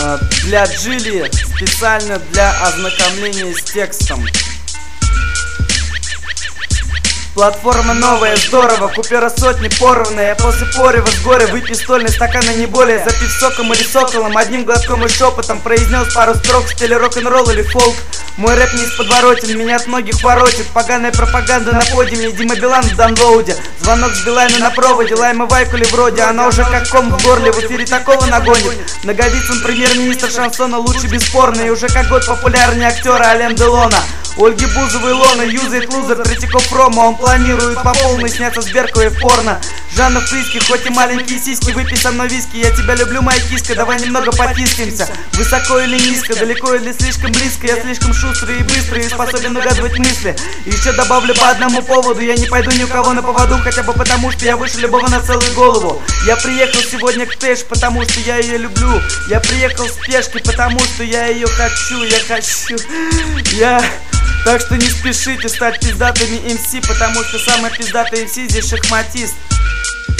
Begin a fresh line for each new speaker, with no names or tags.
для Джили, специально для ознакомления с текстом. Платформа новая, здорово, купюра сотни порванная. Я после порева с горя выпью стольный стакан и не более. Запив соком или соколом, одним глотком и шепотом произнес пару строк в стиле рок-н-ролл или фолк. Мой рэп не из подворотен, меня от многих воротит. Поганая пропаганда на подиуме, Дима Билан в даунлоуде. Звонок с Билайна на проводе, Лайма Вайкули вроде. Она уже как ком в горле, в эфире такого нагонит. Наговицын премьер-министр шансона, лучше бесспорно. И уже как год популярнее актера Ален Делона. Ольги Бузовой Лона юзает лузер Третьяков Рома. Он планирует по полной сняться с Берковой в порно. Жанна Фриски, хоть и маленькие сиськи, выпей со мной виски. Я тебя люблю, моя киска, давай немного потискаемся. Высоко или низко, далеко или слишком близко. Я слишком шустрый и быстрый и способен угадывать мысли. И еще добавлю по одному поводу: я не пойду ни у кого на поводу, хотя бы потому, что я выше любого на целую голову. Я приехал сегодня к Тэш, потому что я ее люблю. Я приехал с пешки, потому что я ее хочу. Так что не спешите стать пиздатыми МС, потому что самый пиздатый МС здесь шахматист.